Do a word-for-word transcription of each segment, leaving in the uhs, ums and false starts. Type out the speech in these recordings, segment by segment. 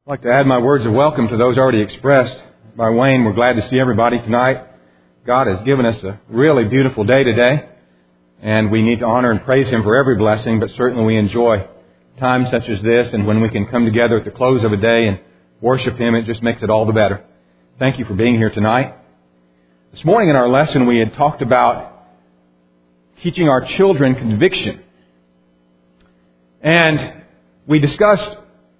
I'd like to add my words of welcome to those already expressed by Wayne. We're glad to see everybody tonight. God has given us a really beautiful day today, and we need to honor and praise Him for every blessing, but certainly we enjoy times such as this, and when we can come together at the close of a day and worship Him, it just makes it all the better. Thank you for being here tonight. This morning in our lesson, we had talked about teaching our children conviction. And we discussed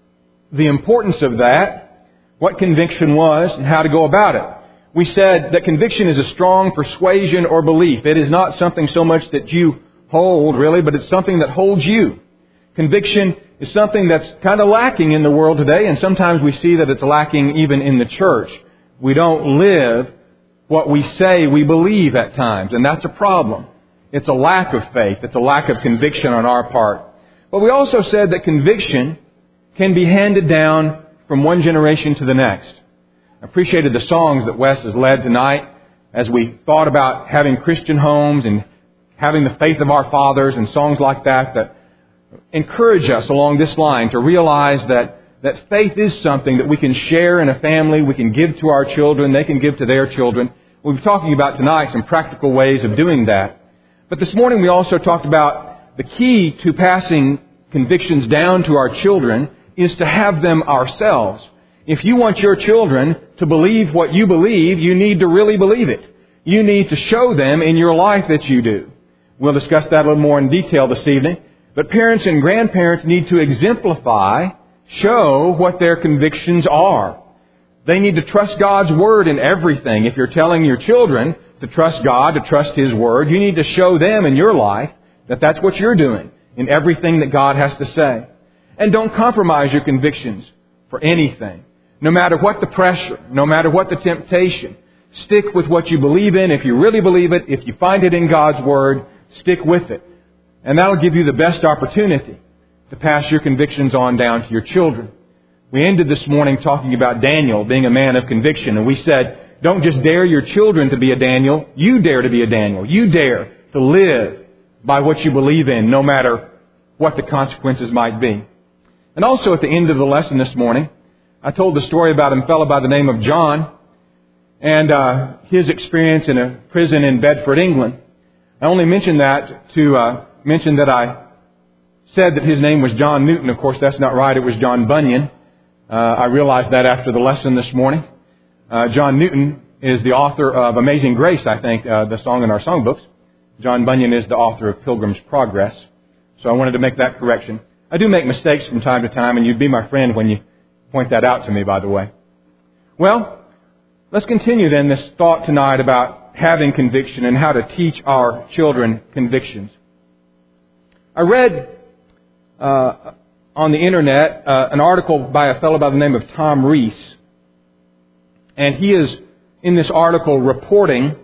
the importance of that, what conviction was, and how to go about it. We said that conviction is a strong persuasion or belief. It is not something so much that you hold, really, but it's something that holds you. Conviction is something that's kind of lacking in the world today, and sometimes we see that it's lacking even in the church. We don't live what we say we believe at times, and that's a problem. It's a lack of faith. It's a lack of conviction on our part. But we also said that conviction can be handed down from one generation to the next. I appreciated the songs that Wes has led tonight as we thought about having Christian homes and having the faith of our fathers and songs like that that encourage us along this line to realize that, that faith is something that we can share in a family, we can give to our children, they can give to their children. We'll be talking about tonight some practical ways of doing that. But this morning we also talked about the key to passing convictions down to our children is to have them ourselves. If you want your children to believe what you believe, you need to really believe it. You need to show them in your life that you do. We'll discuss that a little more in detail this evening. But parents and grandparents need to exemplify, show what their convictions are. They need to trust God's Word in everything. If you're telling your children to trust God, to trust His Word, you need to show them in your life that that's what you're doing in everything that God has to say. And don't compromise your convictions for anything. No matter what the pressure, no matter what the temptation, stick with what you believe in. If you really believe it, if you find it in God's Word, stick with it. And that'll give you the best opportunity to pass your convictions on down to your children. We ended this morning talking about Daniel being a man of conviction. And we said, don't just dare your children to be a Daniel. You dare to be a Daniel. You dare to live by what you believe in, no matter what the consequences might be. And also at the end of the lesson this morning, I told the story about a fellow by the name of John and uh, his experience in a prison in Bedford, England. I only mentioned that to uh, mention that I said that his name was John Newton. Of course, that's not right. It was John Bunyan. Uh, I realized that after the lesson this morning. Uh, John Newton is the author of Amazing Grace, I think, uh, the song in our songbooks. John Bunyan is the author of Pilgrim's Progress. So I wanted to make that correction. I do make mistakes from time to time, and you'd be my friend when you point that out to me, by the way. Well, let's continue then this thought tonight about having conviction and how to teach our children convictions. I read uh, on the internet uh, an article by a fellow by the name of Tom Rees, and he is in this article reporting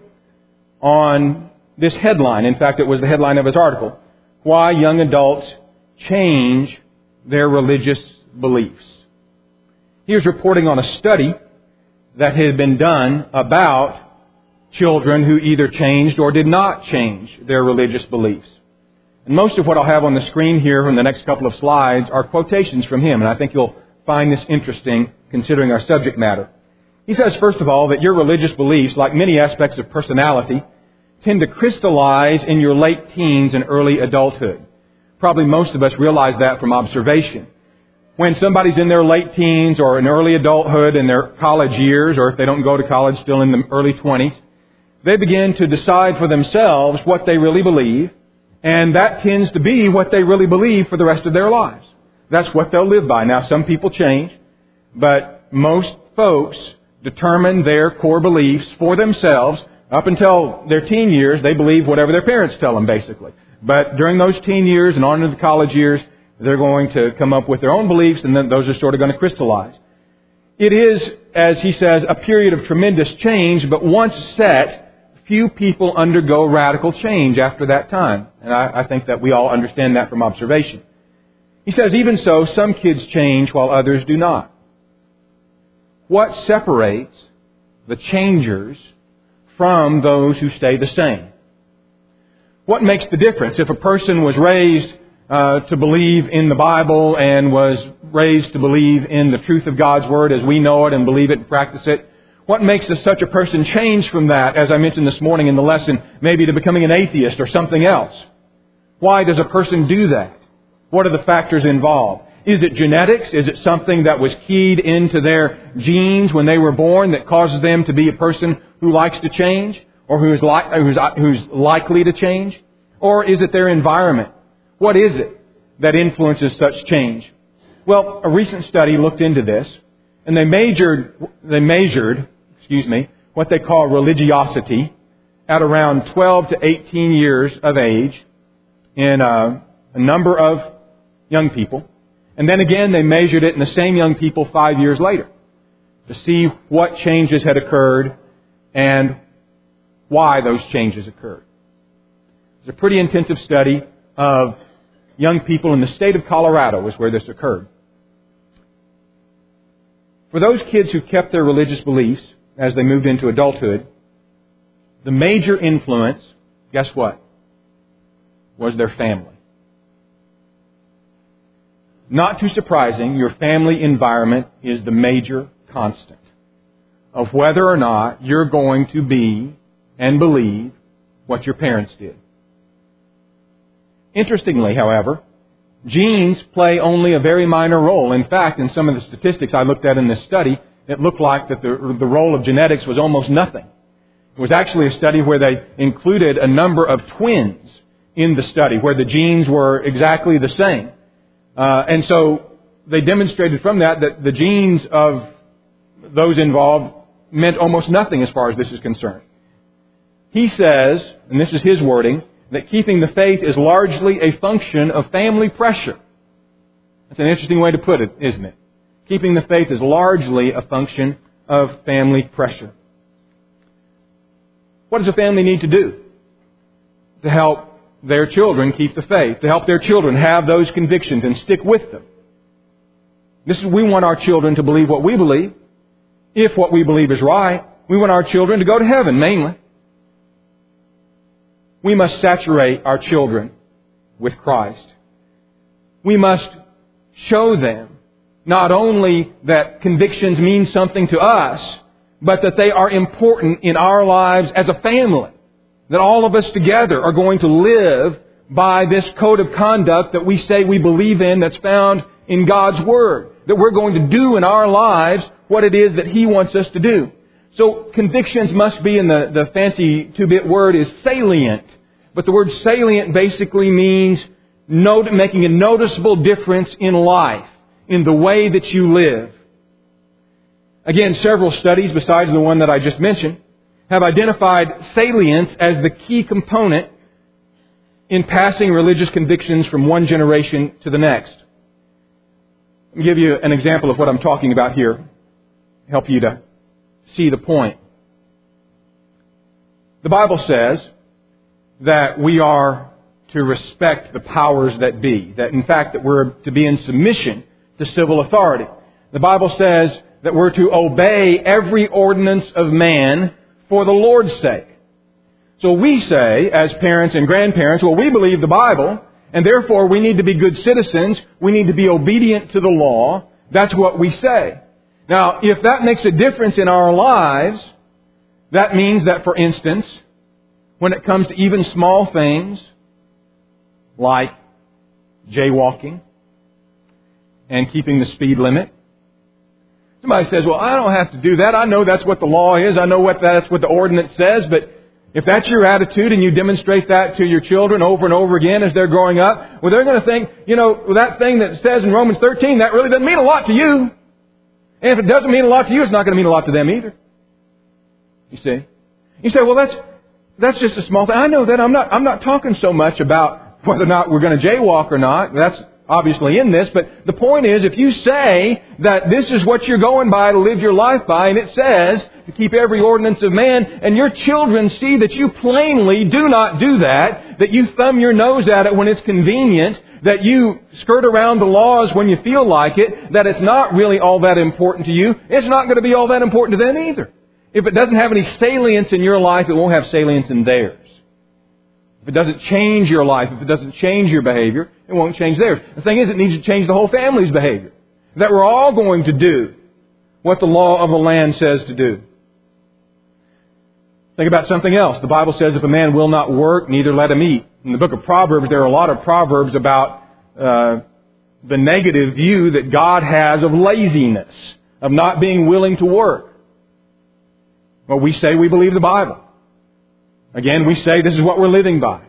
on this headline. In fact, it was the headline of his article: Why Young Adults Change Their Religious Beliefs. He was reporting on a study that had been done about children who either changed or did not change their religious beliefs. And most of what I'll have on the screen here in the next couple of slides are quotations from him, and I think you'll find this interesting considering our subject matter. He says, first of all, that your religious beliefs, like many aspects of personality, tend to crystallize in your late teens and early adulthood. Probably most of us realize that from observation. When somebody's in their late teens or in early adulthood in their college years, or if they don't go to college, still in the early twenties, they begin to decide for themselves what they really believe, and that tends to be what they really believe for the rest of their lives. That's what they'll live by. Now, some people change, but most folks determine their core beliefs for themselves. Up until their teen years, they believe whatever their parents tell them, basically. But during those teen years and on into the college years, they're going to come up with their own beliefs, and then those are sort of going to crystallize. It is, as he says, a period of tremendous change, but once set, few people undergo radical change after that time. And I, I think that we all understand that from observation. He says, even so, some kids change while others do not. What separates the changers from those who stay the same? What makes the difference? If a person was raised uh, to believe in the Bible and was raised to believe in the truth of God's Word as we know it and believe it and practice it. What makes a, such a person change from that, as I mentioned this morning in the lesson, maybe to becoming an atheist or something else? Why does a person do that? What are the factors involved? Is it genetics? Is it something that was keyed into their genes when they were born that causes them to be a person who likes to change or who is li- who's, who's likely to change? Or is it their environment? What is it that influences such change? Well, a recent study looked into this, and they measured, they measured, excuse me, what they call religiosity at around twelve to eighteen years of age in a, a number of young people. And then again, they measured it in the same young people five years later to see what changes had occurred and why those changes occurred. It was a pretty intensive study of young people in the state of Colorado was where this occurred. For those kids who kept their religious beliefs as they moved into adulthood, the major influence, guess what, was their family. Not too surprising, your family environment is the major constant of whether or not you're going to be and believe what your parents did. Interestingly, however, genes play only a very minor role. In fact, in some of the statistics I looked at in this study, it looked like that the, the role of genetics was almost nothing. It was actually a study where they included a number of twins in the study, where the genes were exactly the same. Uh, and so they demonstrated from that that the genes of those involved meant almost nothing as far as this is concerned. He says, and this is his wording, that keeping the faith is largely a function of family pressure. That's an interesting way to put it, isn't it? Keeping the faith is largely a function of family pressure. What does a family need to do to help their children keep the faith, to help their children have those convictions and stick with them? This is, we want our children to believe what we believe. If what we believe is right, we want our children to go to heaven, mainly. We must saturate our children with Christ. We must show them not only that convictions mean something to us, but that they are important in our lives as a family. That all of us together are going to live by this code of conduct that we say we believe in, that's found in God's Word. That we're going to do in our lives what it is that He wants us to do. So convictions must be, in the, the fancy two-bit word is salient. But the word salient basically means not, making a noticeable difference in life, in the way that you live. Again, several studies besides the one that I just mentioned have identified salience as the key component in passing religious convictions from one generation to the next. Let me give you an example of what I'm talking about here, help you to see the point. The Bible says that we are to respect the powers that be, that in fact that we're to be in submission to civil authority. The Bible says that we're to obey every ordinance of man for the Lord's sake. So we say, as parents and grandparents, well, we believe the Bible, and therefore we need to be good citizens. We need to be obedient to the law. That's what we say. Now, if that makes a difference in our lives, that means that, for instance, when it comes to even small things like jaywalking and keeping the speed limit, somebody says, well, I don't have to do that. I know that's what the law is. I know what that's what the ordinance says. But if that's your attitude and you demonstrate that to your children over and over again as they're growing up, well, they're going to think, you know, that thing that says in Romans thirteen, that really doesn't mean a lot to you. And if it doesn't mean a lot to you, it's not going to mean a lot to them either. You see? You say, well, that's that's just a small thing. I know that. I'm not, I'm not talking so much about whether or not we're going to jaywalk or not. That's obviously in this, but the point is, if you say that this is what you're going by to live your life by, and it says to keep every ordinance of man, and your children see that you plainly do not do that, that you thumb your nose at it when it's convenient, that you skirt around the laws when you feel like it, that it's not really all that important to you, it's not going to be all that important to them either. If it doesn't have any salience in your life, it won't have salience in theirs. If it doesn't change your life, if it doesn't change your behavior, it won't change theirs. The thing is, it needs to change the whole family's behavior. That we're all going to do what the law of the land says to do. Think about something else. The Bible says if a man will not work, neither let him eat. In the book of Proverbs, there are a lot of proverbs about uh, the negative view that God has of laziness, of not being willing to work. Well, we say we believe the Bible. Again, we say this is what we're living by.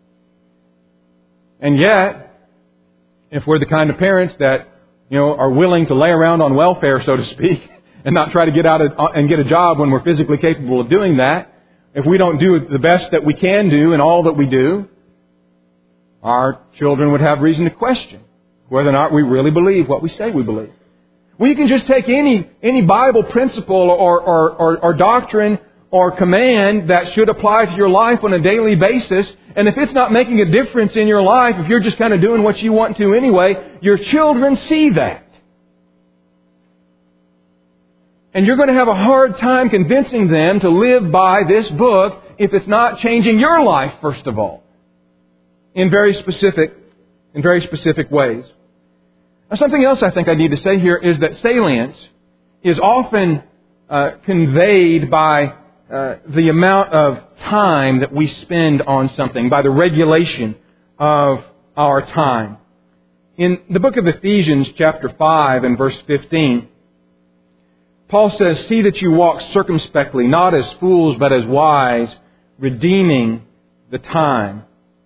And yet, if we're the kind of parents that, you know, are willing to lay around on welfare, so to speak, and not try to get out of, and get a job when we're physically capable of doing that, if we don't do the best that we can do in all that we do, our children would have reason to question whether or not we really believe what we say we believe. Well, you can just take any any Bible principle or, or, or, or doctrine or command that should apply to your life on a daily basis, and if it's not making a difference in your life, if you're just kind of doing what you want to anyway, your children see that. And you're going to have a hard time convincing them to live by this book if it's not changing your life, first of all, in very specific, in very specific ways. Now, something else I think I need to say here is that salience is often uh, conveyed by uh, the amount of time that we spend on something, by the regulation of our time. In the book of Ephesians, chapter five and verse fifteen, Paul says, "See that you walk circumspectly, not as fools, but as wise, redeeming the time."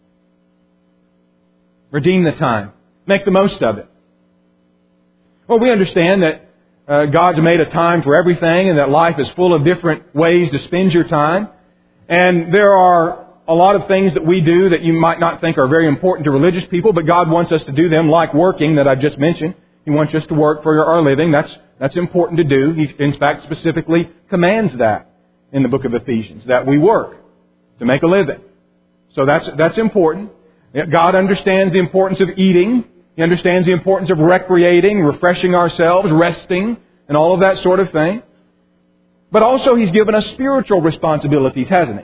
Redeem the time. Make the most of it. Well, we understand that uh, God's made a time for everything and that life is full of different ways to spend your time. And there are a lot of things that we do that you might not think are very important to religious people, but God wants us to do them, like working that I've just mentioned. He wants us to work for our living. That's that's important to do. He, in fact, specifically commands that in the book of Ephesians, that we work to make a living. So that's that's important. God understands the importance of eating. He understands the importance of recreating, refreshing ourselves, resting, and all of that sort of thing. But also He's given us spiritual responsibilities, hasn't He?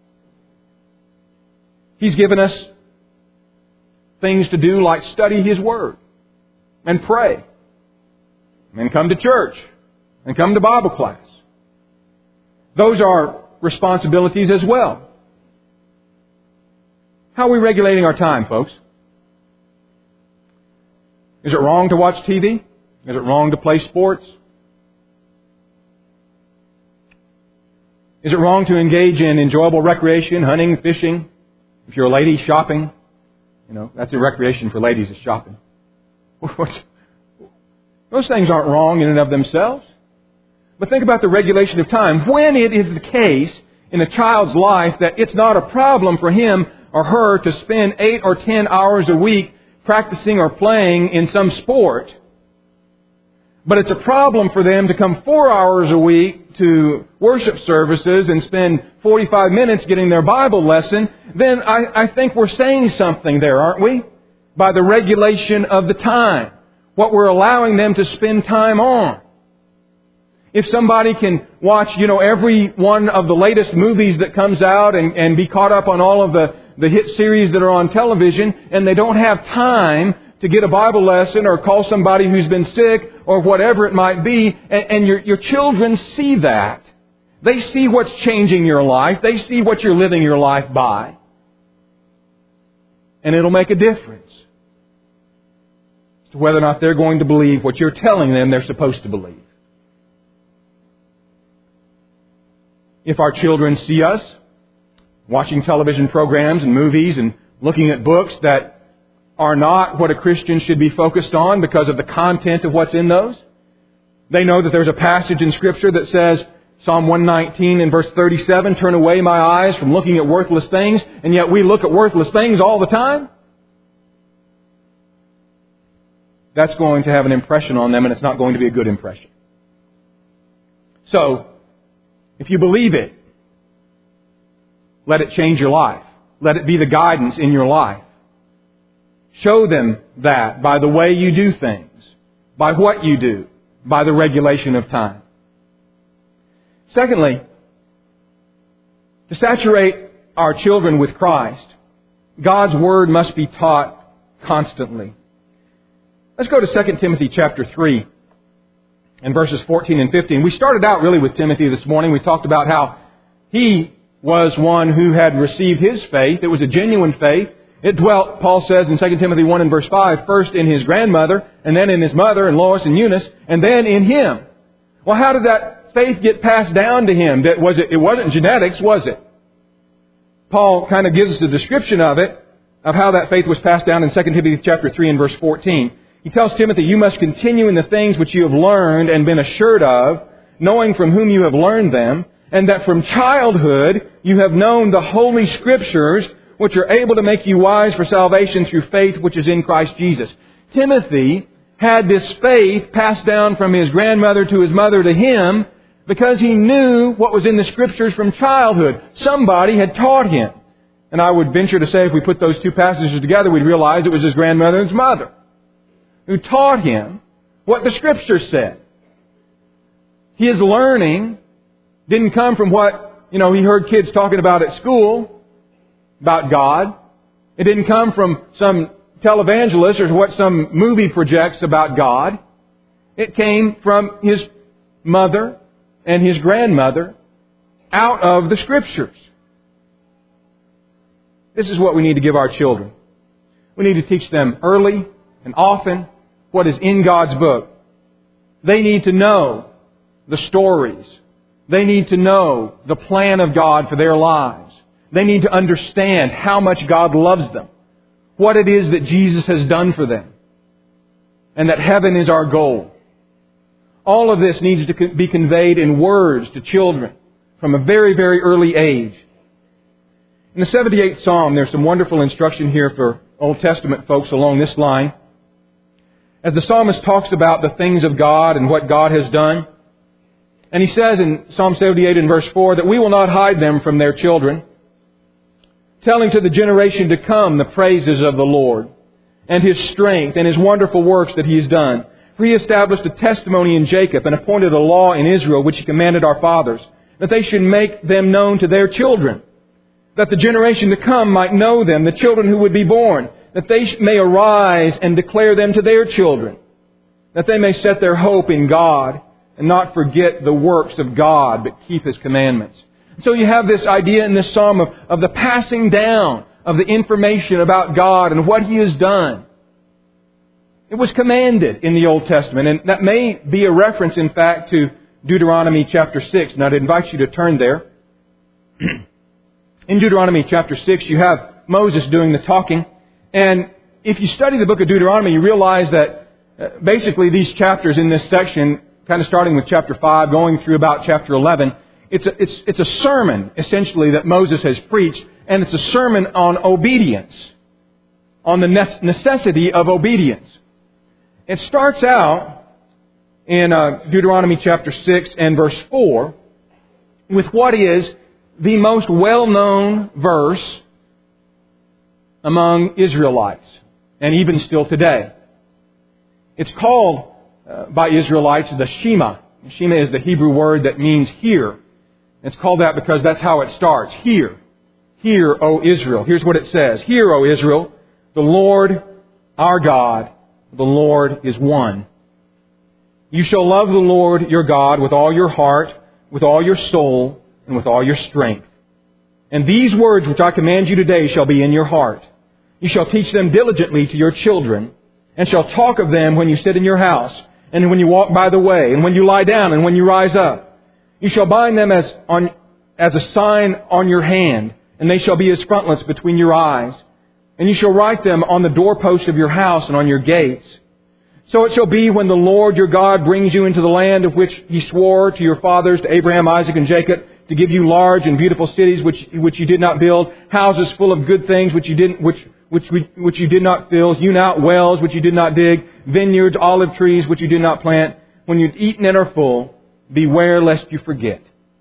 He's given us things to do like study His Word and pray and come to church and come to Bible class. Those are responsibilities as well. How are we regulating our time, folks? Is it wrong to watch T V? Is it wrong to play sports? Is it wrong to engage in enjoyable recreation, hunting, fishing? If you're a lady, shopping? You know, that's a recreation for ladies, is shopping. Those things aren't wrong in and of themselves. But think about the regulation of time. When it is the case in a child's life that it's not a problem for him or her to spend eight or ten hours a week practicing or playing in some sport, but it's a problem for them to come four hours a week to worship services and spend forty-five minutes getting their Bible lesson, then I, I think we're saying something there, aren't we? By the regulation of the time. What we're allowing them to spend time on. If somebody can watch, you know, every one of the latest movies that comes out and, and be caught up on all of the, the hit series that are on television, and they don't have time to get a Bible lesson or call somebody who's been sick or whatever it might be, and, and your, your children see that. They see what's changing your life. They see what you're living your life by. And it'll make a difference as to whether or not they're going to believe what you're telling them they're supposed to believe. If our children see us watching television programs and movies and looking at books that are not what a Christian should be focused on because of the content of what's in those, they know that there's a passage in Scripture that says, Psalm one nineteen and verse thirty-seven, "Turn away my eyes from looking at worthless things," and yet we look at worthless things all the time. That's going to have an impression on them, and it's not going to be a good impression. So, if you believe it, let it change your life. Let it be the guidance in your life. Show them that by the way you do things, by what you do, by the regulation of time. Secondly, to saturate our children with Christ, God's Word must be taught constantly. Let's go to Second Timothy chapter three and verses fourteen and fifteen. We started out really with Timothy this morning. We talked about how he was one who had received his faith. It was a genuine faith. It dwelt, Paul says in Second Timothy one and verse five, first in his grandmother, and then in his mother, and Lois and Eunice, and then in him. Well, how did that faith get passed down to him? That was it, it wasn't genetics, was it? Paul kind of gives us a description of it, of how that faith was passed down in Second Timothy chapter three and verse fourteen. He tells Timothy, you must continue in the things which you have learned and been assured of, knowing from whom you have learned them, and that from childhood you have known the Holy Scriptures, which are able to make you wise for salvation through faith which is in Christ Jesus. Timothy had this faith passed down from his grandmother to his mother to him because he knew what was in the Scriptures from childhood. Somebody had taught him. And I would venture to say if we put those two passages together, we'd realize it was his grandmother and his mother who taught him what the Scriptures said. His learning didn't come from what, you know, he heard kids talking about at school, about God. It didn't come from some televangelist or what some movie projects about God. It came from his mother and his grandmother out of the Scriptures. This is what we need to give our children. We need to teach them early and often what is in God's book. They need to know the stories. They need to know the plan of God for their lives. They need to understand how much God loves them, what it is that Jesus has done for them, and that heaven is our goal. All of this needs to be conveyed in words to children from a very, very early age. In the seventy-eighth Psalm, there's some wonderful instruction here for Old Testament folks along this line. As the psalmist talks about the things of God and what God has done, and he says in Psalm seventy-eight and verse four that we will not hide them from their children, telling to the generation to come the praises of the Lord and His strength and His wonderful works that He has done. For He established a testimony in Jacob and appointed a law in Israel which He commanded our fathers, that they should make them known to their children, that the generation to come might know them, the children who would be born, that they may arise and declare them to their children, that they may set their hope in God and not forget the works of God, but keep His commandments. So you have this idea in this psalm of, of the passing down of the information about God and what He has done. It was commanded in the Old Testament, and that may be a reference, in fact, to Deuteronomy chapter six. And I'd invite you to turn there. In Deuteronomy chapter six, you have Moses doing the talking. And if you study the book of Deuteronomy, you realize that uh, basically these chapters in this section, kind of starting with chapter five, going through about chapter eleven, it's a, it's, it's a sermon, essentially, that Moses has preached. And it's a sermon on obedience, on the necessity of obedience. It starts out in uh, Deuteronomy chapter six and verse four with what is the most well-known verse among Israelites, and even still today. It's called uh, by Israelites the Shema. Shema is the Hebrew word that means hear. It's called that because that's how it starts. Hear. Hear, O Israel. Here's what it says. Hear, O Israel, the Lord our God, the Lord is one. You shall love the Lord your God with all your heart, with all your soul, and with all your strength. And these words which I command you today shall be in your heart. You shall teach them diligently to your children, and shall talk of them when you sit in your house, and when you walk by the way, and when you lie down, and when you rise up. You shall bind them as on as a sign on your hand, and they shall be as frontlets between your eyes. And you shall write them on the doorposts of your house and on your gates. So it shall be when the Lord your God brings you into the land of which He swore to your fathers, to Abraham, Isaac, and Jacob, to give you large and beautiful cities which which you did not build, houses full of good things which you didn't which which which you did not fill, hewn out wells which you did not dig, vineyards, olive trees which you did not plant. When you've eaten and are full, beware lest you forget.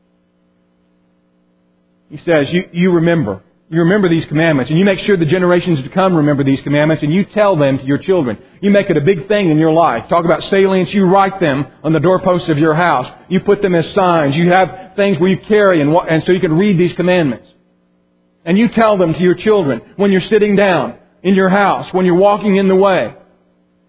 He says, you, you remember. You remember these commandments, and you make sure the generations to come remember these commandments, and you tell them to your children. You make it a big thing in your life. Talk about salience. You write them on the doorposts of your house. You put them as signs. You have things where you carry, and, and so you can read these commandments. And you tell them to your children when you're sitting down in your house, when you're walking in the way.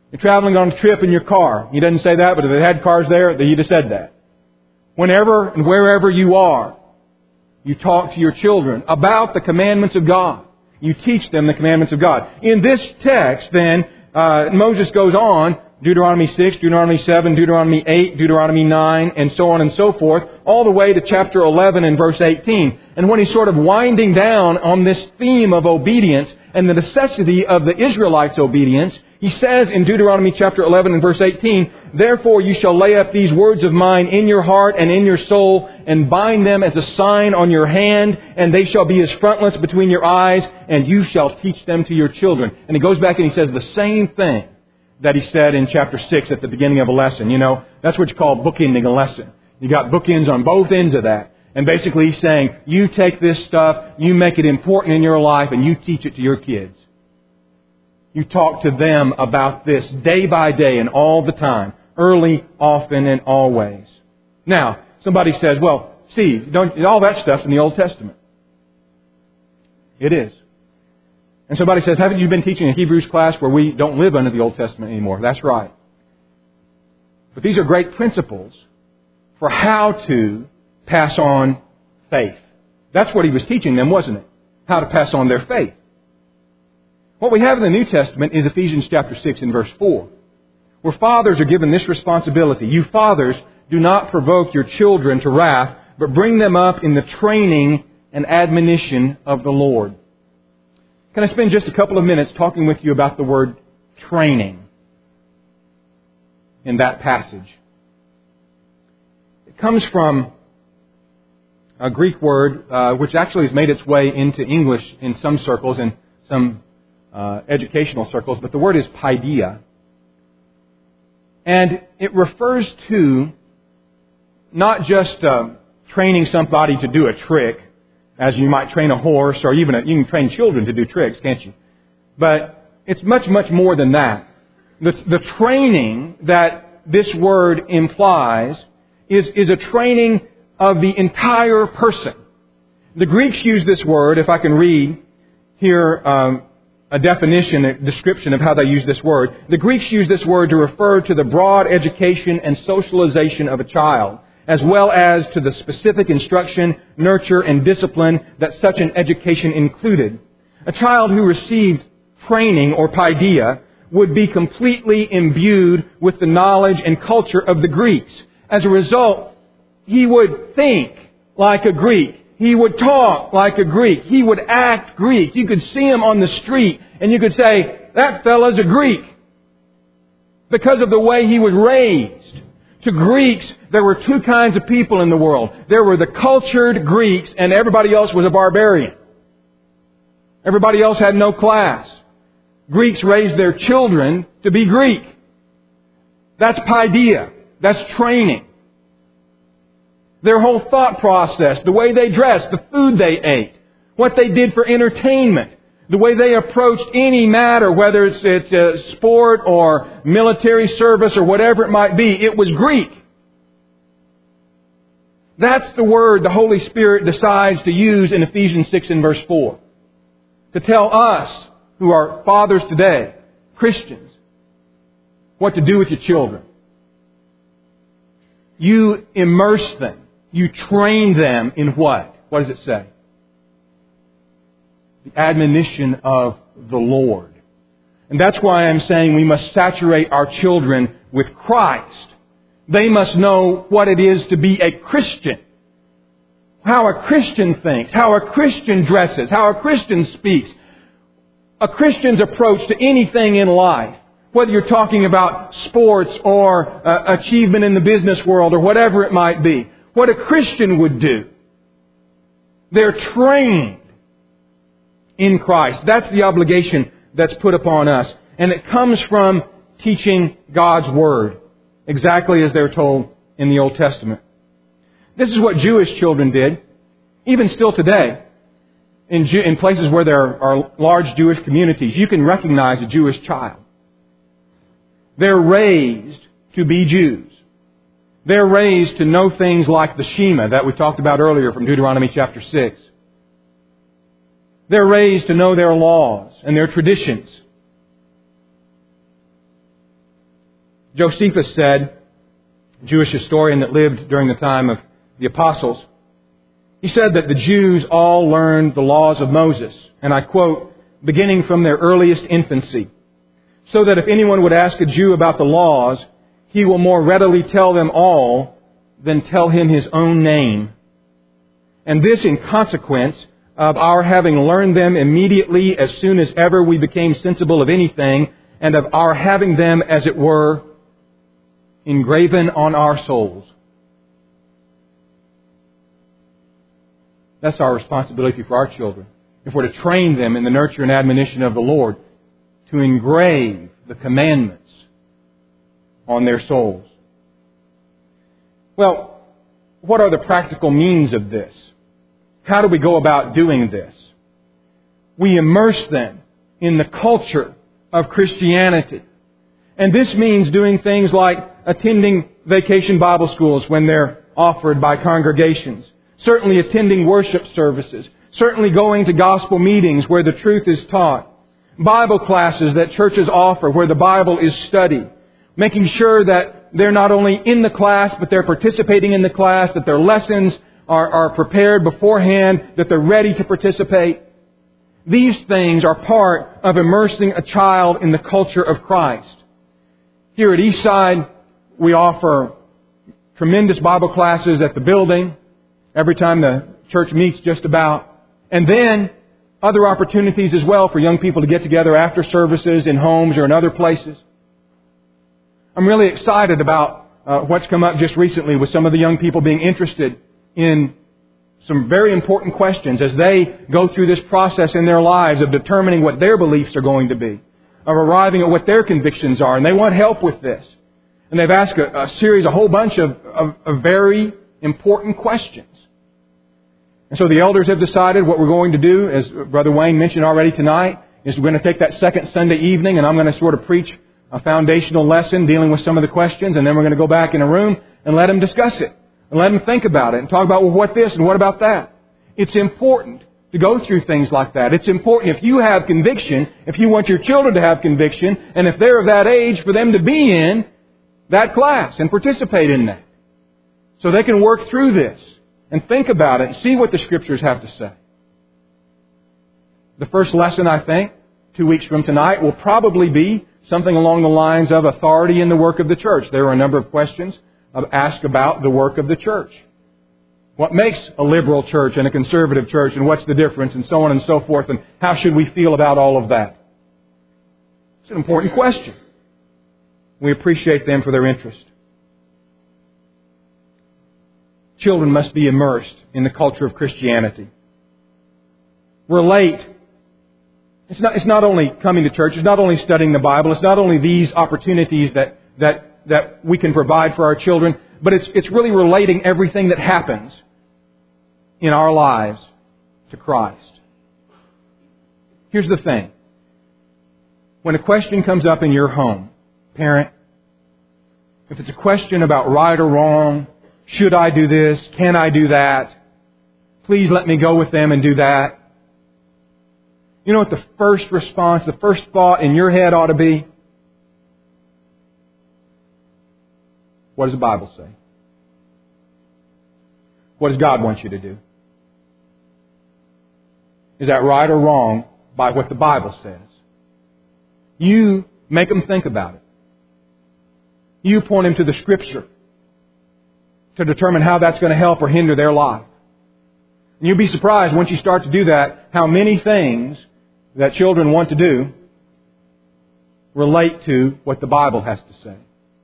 You're traveling on a trip in your car. He doesn't say that, but if they had cars there, he'd have said that. Whenever and wherever you are, you talk to your children about the commandments of God. You teach them the commandments of God. In this text, then, uh, Moses goes on, Deuteronomy six, Deuteronomy seven, Deuteronomy eight, Deuteronomy nine, and so on and so forth, all the way to chapter eleven and verse eighteen. And when he's sort of winding down on this theme of obedience and the necessity of the Israelites' obedience, he says in Deuteronomy chapter eleven and verse eighteen, "Therefore you shall lay up these words of mine in your heart and in your soul, and bind them as a sign on your hand, and they shall be as frontlets between your eyes, and you shall teach them to your children." And he goes back and he says the same thing that he said in chapter six at the beginning of a lesson. You know, that's what you call bookending a lesson. You got bookends on both ends of that. And basically he's saying, you take this stuff, you make it important in your life, and you teach it to your kids. You talk to them about this day by day and all the time, early, often, and always. Now, somebody says, well, Steve, don't, all that stuff's in the Old Testament. It is. And somebody says, haven't you been teaching a Hebrews class where we don't live under the Old Testament anymore? That's right. But these are great principles for how to pass on faith. That's what he was teaching them, wasn't it? How to pass on their faith. What we have in the New Testament is Ephesians chapter six and verse four, where fathers are given this responsibility. You fathers, do not provoke your children to wrath, but bring them up in the training and admonition of the Lord. Can I spend just a couple of minutes talking with you about the word training in that passage? It comes from a Greek word uh, which actually has made its way into English in some circles and some uh, educational circles, but the word is paideia. And it refers to not just uh, training somebody to do a trick, as you might train a horse, or even a, you can train children to do tricks, can't you? But it's much, much more than that. The, the training that this word implies is, is a training of the entire person. The Greeks use this word, if I can read here um, a definition, a description of how they use this word. The Greeks use this word to refer to the broad education and socialization of a child, as well as to the specific instruction, nurture, and discipline that such an education included. A child who received training, or paideia, would be completely imbued with the knowledge and culture of the Greeks. As a result, he would think like a Greek. He would talk like a Greek. He would act Greek. You could see him on the street, and you could say, that fella's a Greek, because of the way he was raised. To Greeks, there were two kinds of people in the world. There were the cultured Greeks, and everybody else was a barbarian. Everybody else had no class. Greeks raised their children to be Greek. That's paideia. That's training. Their whole thought process, the way they dressed, the food they ate, what they did for entertainment, the way they approached any matter, whether it's, it's a sport or military service or whatever it might be, it was Greek. That's the word the Holy Spirit decides to use in Ephesians six and verse four. To tell us, who are fathers today, Christians, what to do with your children. You immerse them. You train them in what? What does it say? The admonition of the Lord. And that's why I'm saying we must saturate our children with Christ. They must know what it is to be a Christian. How a Christian thinks, how a Christian dresses, how a Christian speaks. A Christian's approach to anything in life, whether you're talking about sports or uh, achievement in the business world or whatever it might be, what a Christian would do. They're trained in Christ. That's the obligation that's put upon us. And it comes from teaching God's Word, exactly as they're told in the Old Testament. This is what Jewish children did, even still today. In, Jew- in places where there are large Jewish communities, you can recognize a Jewish child. They're raised to be Jews. They're raised to know things like the Shema that we talked about earlier from Deuteronomy chapter six. They're raised to know their laws and their traditions. Josephus said, a Jewish historian that lived during the time of the apostles, he said that the Jews all learned the laws of Moses, and I quote, beginning from their earliest infancy, so that if anyone would ask a Jew about the laws, he will more readily tell them all than tell him his own name. And this in consequence of our having learned them immediately as soon as ever we became sensible of anything, and of our having them, as it were, engraven on our souls. That's our responsibility for our children. If we're to train them in the nurture and admonition of the Lord, to engrave the commandments on their souls. Well, what are the practical means of this? How do we go about doing this? We immerse them in the culture of Christianity. And this means doing things like attending vacation Bible schools when they're offered by congregations. Certainly attending worship services. Certainly going to gospel meetings where the truth is taught. Bible classes that churches offer where the Bible is studied. Making sure that they're not only in the class, but they're participating in the class, that their lessons are, are prepared beforehand, that they're ready to participate. These things are part of immersing a child in the culture of Christ. Here at Eastside, we offer tremendous Bible classes at the building every time the church meets just about. And then other opportunities as well for young people to get together after services in homes or in other places. I'm really excited about uh, what's come up just recently with some of the young people being interested in some very important questions as they go through this process in their lives of determining what their beliefs are going to be, of arriving at what their convictions are, and they want help with this. And they've asked a, a series, a whole bunch of, of, of very important questions. And so the elders have decided what we're going to do, as Brother Wayne mentioned already tonight, is we're going to take that second Sunday evening and I'm going to sort of preach a foundational lesson dealing with some of the questions, and then we're going to go back in a room and let them discuss it. And let them think about it and talk about, well, what this and what about that? It's important to go through things like that. It's important if you have conviction, if you want your children to have conviction, and if they're of that age, for them to be in that class and participate in that. So they can work through this and think about it and see what the Scriptures have to say. The first lesson, I think, two weeks from tonight, will probably be something along the lines of authority in the work of the church. There are a number of questions asked about the work of the church. What makes a liberal church and a conservative church, and what's the difference, and so on and so forth, and how should we feel about all of that? It's an important question. We appreciate them for their interest. Children must be immersed in the culture of Christianity. Relate. It's not, it's not only coming to church, it's not only studying the Bible, it's not only these opportunities that, that that we can provide for our children, but it's it's really relating everything that happens in our lives to Christ. Here's the thing. When a question comes up in your home, parent, if it's a question about right or wrong, should I do this, can I do that, please let me go with them and do that. You know what the first response, the first thought in your head ought to be? What does the Bible say? What does God want you to do? Is that right or wrong by what the Bible says? You make them think about it. You point them to the Scripture to determine how that's going to help or hinder their life. And you'll be surprised once you start to do that, how many things that children want to do relate to what the Bible has to say.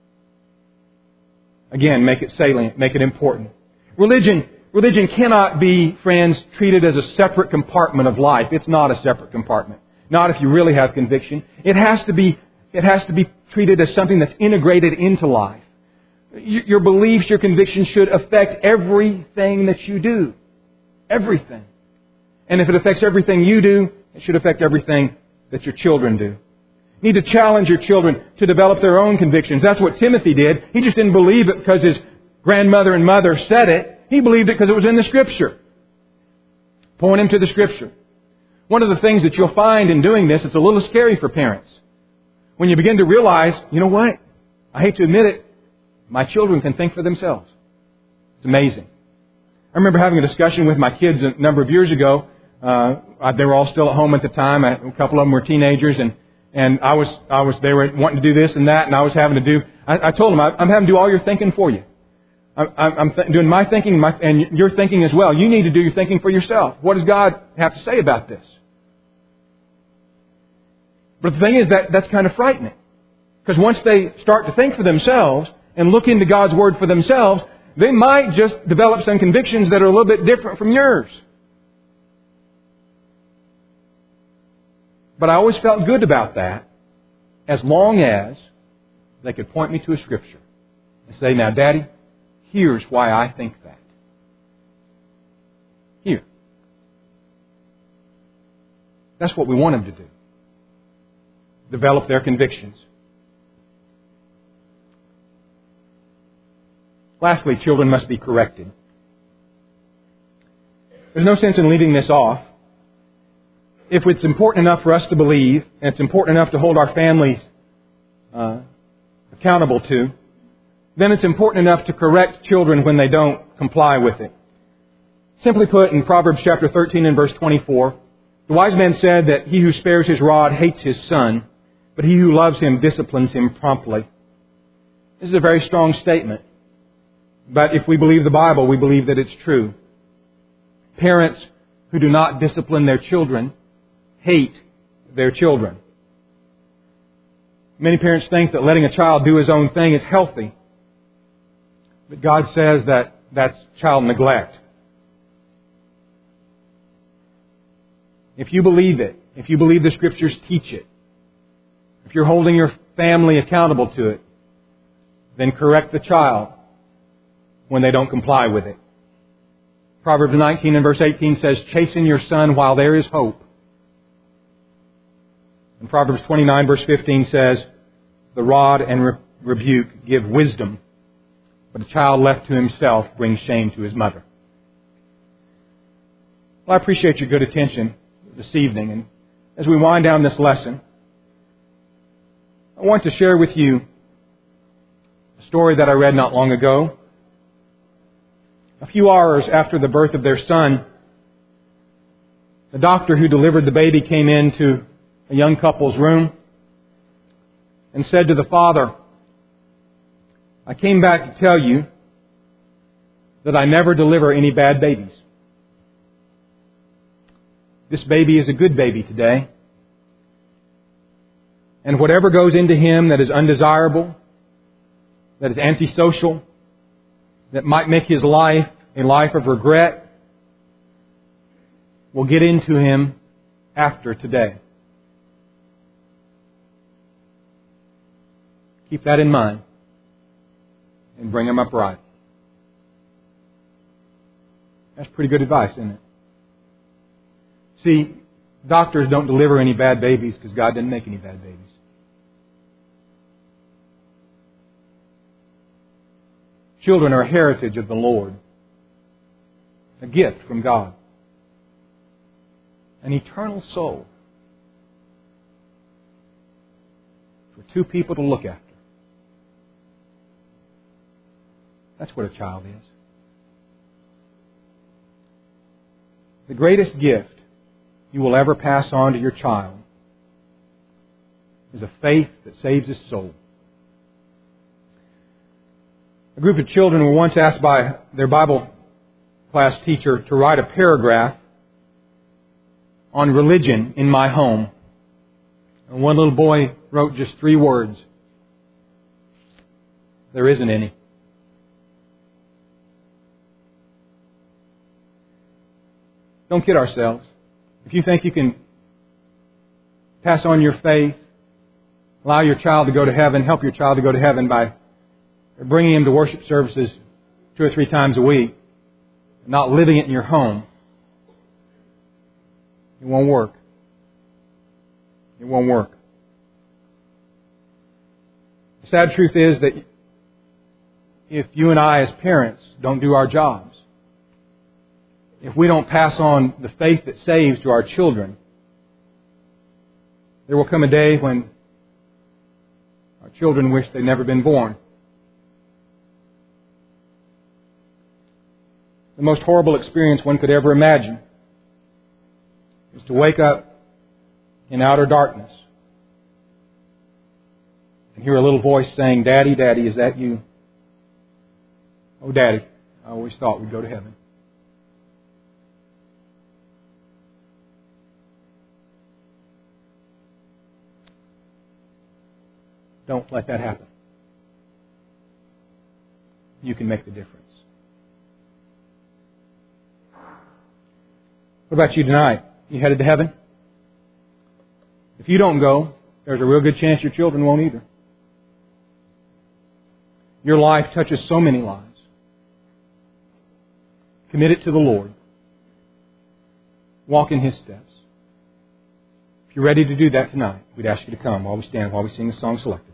Again, make it salient, make it important. Religion, religion cannot be, friends, treated as a separate compartment of life. It's not a separate compartment. Not if you really have conviction. It has to be, it has to be treated as something that's integrated into life. Your beliefs, your convictions should affect everything that you do. Everything. And if it affects everything you do, it should affect everything that your children do. You need to challenge your children to develop their own convictions. That's what Timothy did. He just didn't believe it because his grandmother and mother said it. He believed it because it was in the Scripture. Point him to the Scripture. One of the things that you'll find in doing this, it's a little scary for parents. When you begin to realize, you know what? I hate to admit it, my children can think for themselves. It's amazing. I remember having a discussion with my kids a number of years ago. Uh, they were all still at home at the time. I, a couple of them were teenagers, and and I was I was they were wanting to do this and that, and I was having to do. I, I told them I, I'm having to do all your thinking for you. I, I'm, I'm th- doing my thinking, my, and your thinking as well. You need to do your thinking for yourself. What does God have to say about this? But the thing is that that's kind of frightening, because once they start to think for themselves and look into God's Word for themselves, they might just develop some convictions that are a little bit different from yours. But I always felt good about that, as long as they could point me to a Scripture and say, now, Daddy, here's why I think that. Here. That's what we want them to do. Develop their convictions. Lastly, children must be corrected. There's no sense in leaving this off. If it's important enough for us to believe, and it's important enough to hold our families uh, accountable to, then it's important enough to correct children when they don't comply with it. Simply put, in Proverbs chapter thirteen and verse twenty-four, the wise man said that he who spares his rod hates his son, but he who loves him disciplines him promptly. This is a very strong statement. But if we believe the Bible, we believe that it's true. Parents who do not discipline their children hate their children. Many parents think that letting a child do his own thing is healthy. But God says that that's child neglect. If you believe it, if you believe the Scriptures teach it, if you're holding your family accountable to it, then correct the child when they don't comply with it. Proverbs nineteen and verse eighteen says, chasten your son while there is hope. And Proverbs twenty-nine verse fifteen says, the rod and re- rebuke give wisdom, but a child left to himself brings shame to his mother. Well, I appreciate your good attention this evening. And as we wind down this lesson, I want to share with you a story that I read not long ago. A few hours after the birth of their son, the doctor who delivered the baby came into a young couple's room and said to the father, I came back to tell you that I never deliver any bad babies. This baby is a good baby today. And whatever goes into him that is undesirable, that is antisocial, that might make his life a life of regret, will get into him after today. Keep that in mind and bring him up right. That's pretty good advice, isn't it? See, doctors don't deliver any bad babies because God didn't make any bad babies. Children are a heritage of the Lord, a gift from God, an eternal soul for two people to look after. That's what a child is. The greatest gift you will ever pass on to your child is a faith that saves his soul. A group of children were once asked by their Bible class teacher to write a paragraph on religion in my home. And one little boy wrote just three words. There isn't any. Don't kid ourselves. If you think you can pass on your faith, allow your child to go to heaven, help your child to go to heaven by bringing him to worship services two or three times a week, not living it in your home, it won't work. It won't work. The sad truth is that if you and I as parents don't do our jobs, if we don't pass on the faith that saves to our children, there will come a day when Our children wish they'd never been born. The most horrible experience one could ever imagine is to wake up in outer darkness and hear a little voice saying, "Daddy, Daddy, is that you?" "Oh, Daddy, I always thought we'd go to heaven." Don't let that happen. You can make the difference. What about you tonight? You headed to heaven? If you don't go, there's a real good chance your children won't either. Your life touches so many lives. Commit it to the Lord. Walk in His steps. If you're ready to do that tonight, we'd ask you to come while we stand, while we sing the song selected.